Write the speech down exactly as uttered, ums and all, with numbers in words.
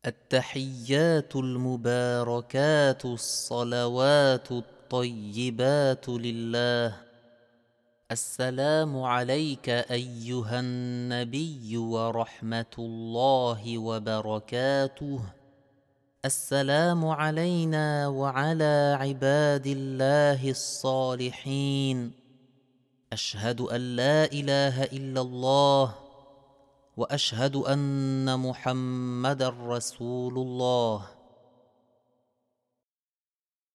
التحيات المباركات الصلوات الطيبات لله. السلام عليك أيها النبي ورحمة الله وبركاته. السلام علينا وعلى عباد الله الصالحين. أشهد أن لا إله إلا الله وأشهد أن محمدًا رسول الله.